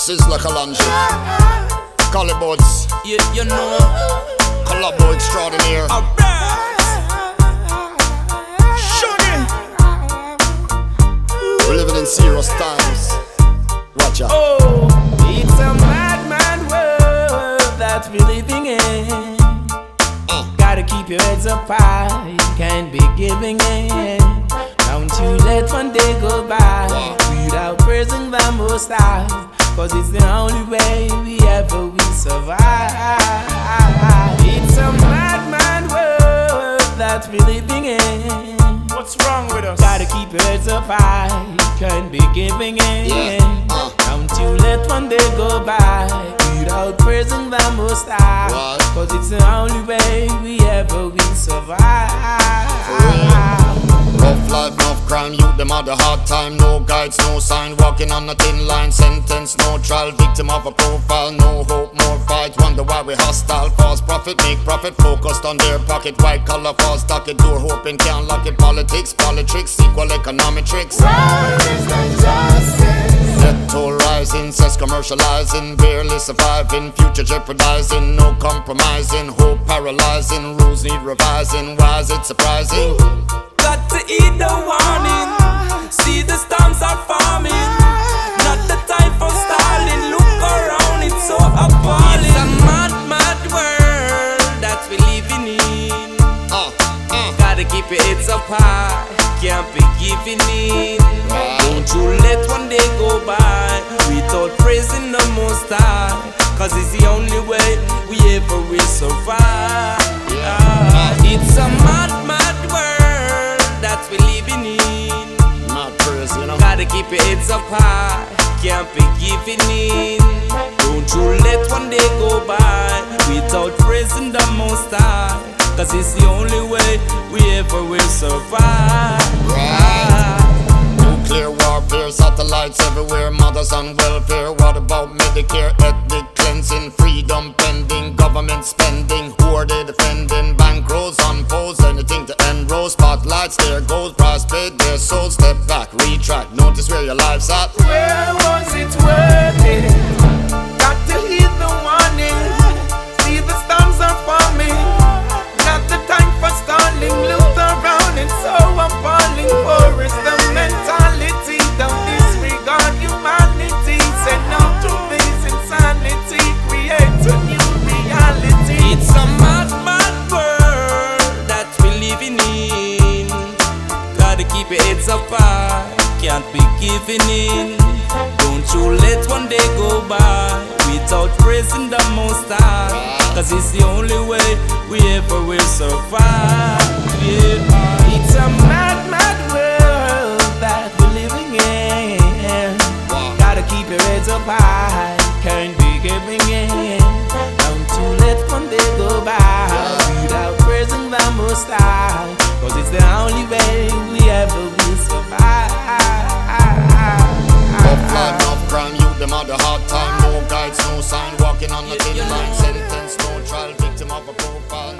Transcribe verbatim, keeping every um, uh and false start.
Sizzla Kalonji, Collybuds, You, you know, Collabo Extraordinaire. alright. Shuggy. We're living in serious times. Watch out. Oh, it's a mad, mad world that we're living in. Uh. Gotta keep your heads up high, can't be giving in. Don't you let one day go by without praising the Most High, cause it's the only way we ever will survive. It's a mad, mad world that we're living in. What's wrong with us? Gotta keep your heads up high, can't be giving in. Yeah, uh. Don't you let one day go by without praising the Most High, What? cause it's the only way we ever will survive. Rough life, enough crime, youth, them had a hard time. No guides, no sign, walking on a thin line. Sentence, no trial, victim of a profile. No hope, more fight, wonder why we hostile. False prophet, make profit, focused on their pocket. White collar, false stock it, door hoping can't lock it. Politics, politics, equal economic tricks. Death toll rising, cess commercializing, barely surviving, future jeopardizing, no compromising, hope paralyzing, rules need revising. Why is it surprising? Got to eat the warning, see the storms are forming. Not the time for stalling, look around, it's so appalling. It's a mad, mad world that we living in. Uh, uh. Gotta keep your heads up high, can't be giving in. Don't you let one day go by without praising the Most High, cause it's the only way we ever will survive. It's a mad, mad world that we living in. Mad praise, you know. Gotta keep your heads up high, can't be giving in. Don't you let one day go by without praising the Most High, cause it's the only way we ever will survive. Right. Nuclear warfare, satellites everywhere, mothers on welfare. What about Medicare, ethnic cleansing, freedom pending, government spending? Who are they defending? Bankrolls unfolds, anything to enroll. Spotlights, there goes, price paid, their soul. Step back, retract, notice where your life's at. Where was it worth it? Got to heed the warning, see the storms are forming. Not the time for stalling, look around, it's so appalling. War is the mentality, don't disregard humanity. Say no to this insanity, create a new reality. It's a mad, mad world that we living in. Gotta keep your heads up high, can't be giving in. Don't you let one day go by without praising the Most High, cause it's the only way we ever will survive. Yeah. It's a mad, mad world that we're living in. Gotta keep your heads up high, can't be giving in. Don't you let one day go by without praising the Most High, cause it's the only way we ever will survive. Rough life, enough crime, youth, them had a hard time. No guides, no sign, walking on a thin line. Sentence, no trial, victim of a profile.